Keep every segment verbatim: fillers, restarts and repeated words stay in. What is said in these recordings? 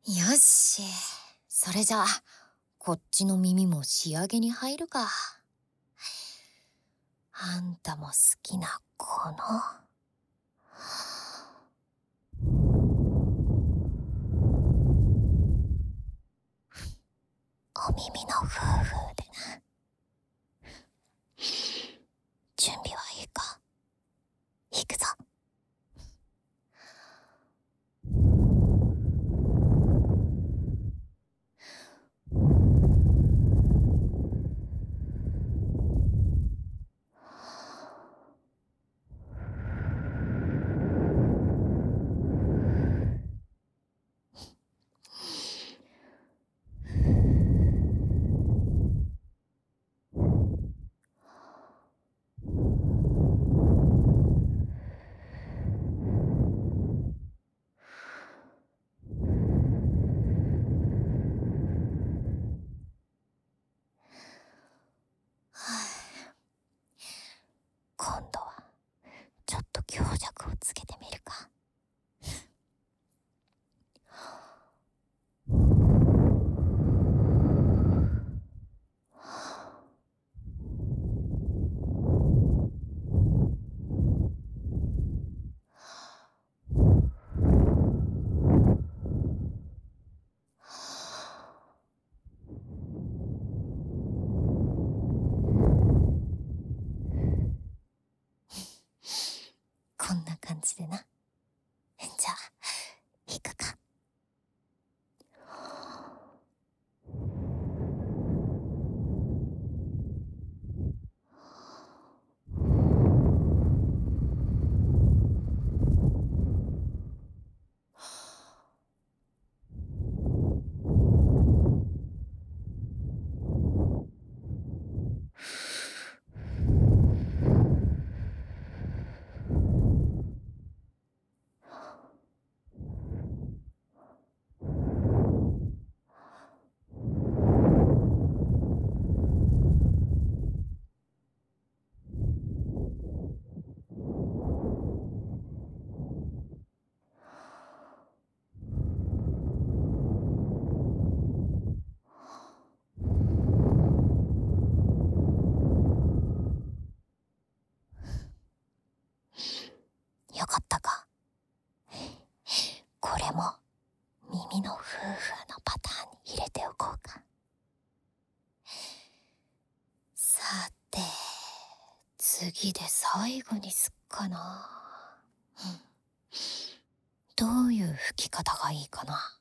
よし、それじゃあこっちの耳も仕上げに入るか。あんたも好きなこのお耳のフーフーでな。準備はいいか？行くぞ。今度はちょっと強弱をつけてみるか。こんな感じでな。じゃあ行くか。よかったか。これも耳のフーフーのパターンに入れておこうか。さて、次で最後にすっかな。うん、どういう吹き方がいいかな。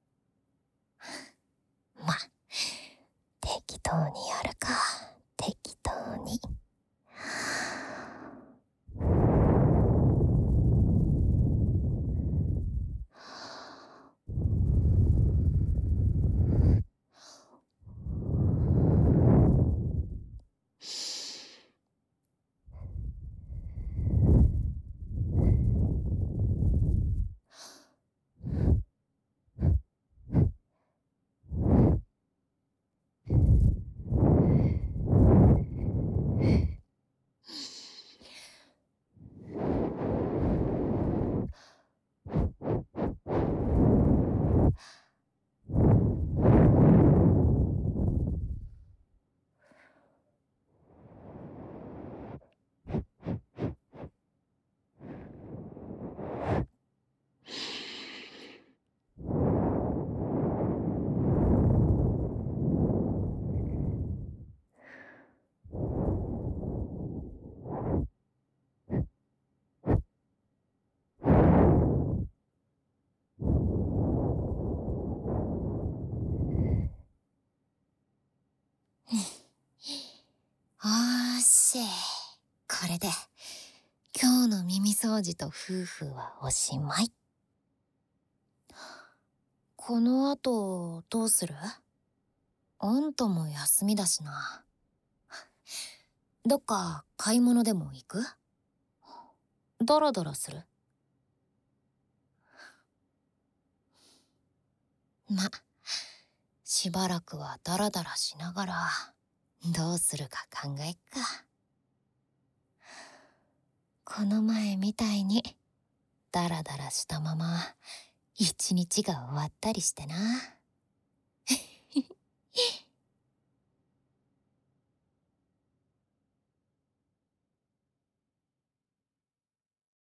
ま、適当にやるか。適当に。おーし、これで今日の耳掃除と夫婦はおしまい。この後どうする？あんたも休みだしな。どっか買い物でも行く？ダラダラする？ま、しばらくはダラダラしながらどうするか考えっか。この前みたいにダラダラしたまま一日が終わったりしてな。